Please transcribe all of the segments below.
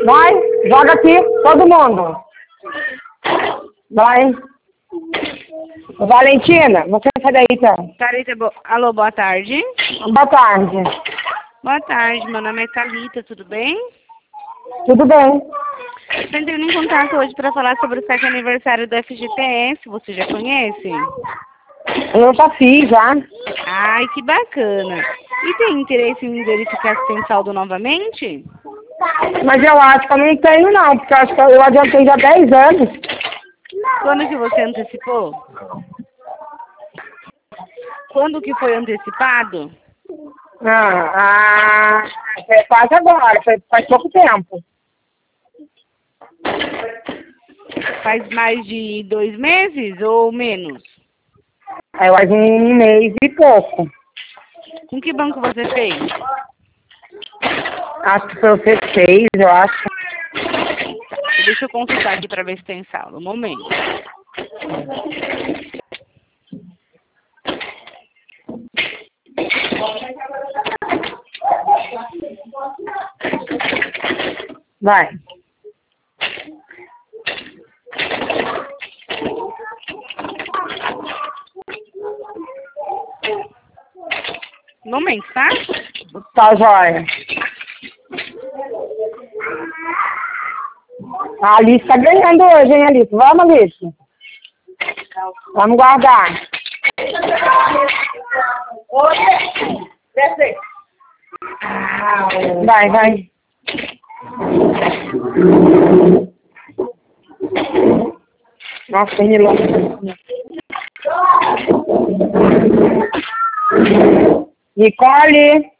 Vai, joga aqui, todo mundo. Vai. Valentina, você sai daí, então. Alô, boa tarde. Boa tarde. Boa tarde, meu nome é Thalita, tudo bem? Tudo bem? Estou entrando em contato hoje para falar sobre o 7º aniversário do FGTS, você já conhece? Eu já fiz, já. Ai, que bacana. E tem interesse em verificar se tem saldo novamente? Mas eu acho que eu não tenho, não, porque eu acho que eu adiantei já 10 anos. Quando que você antecipou? Quando que foi antecipado? É quase agora, faz pouco tempo. Faz mais de 2 meses ou menos? Aí faz um mês e pouco. Com que banco você fez? Acho que foi o C6, eu acho. Deixa eu consultar aqui para ver se tem saldo. Um momento. Vai. Um momento, tá? Tá, joia. A Alice tá ganhando hoje, hein, Alice? Vamos, Alice? Vamos guardar. Vai, vai. Nossa, tem milão. Nicole.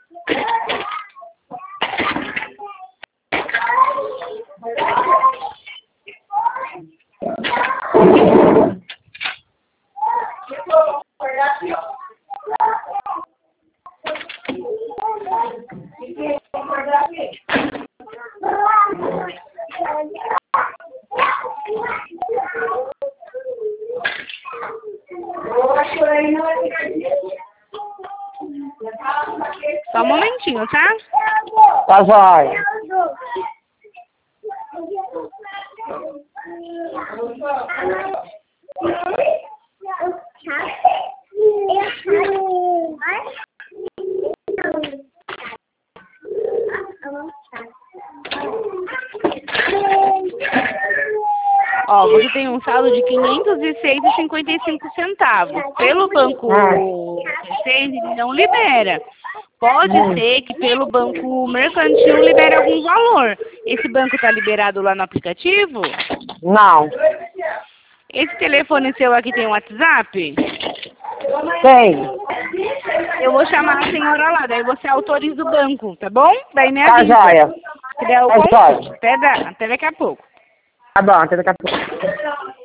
Só um momentinho, tá? Tá, joia. Ó, você tem um saldo de R$ 506,55. Pelo banco C6, ele não libera. Pode ser que pelo banco mercantil libere algum valor. Esse banco tá liberado lá no aplicativo? Não. Esse telefone seu aqui tem WhatsApp? Tem. Eu vou chamar a senhora lá, daí você autoriza o banco, tá bom? Daí me Tá, avisa. joia. Se der o Tá, joia. até daqui a pouco. Tá bom, até daqui a pouco.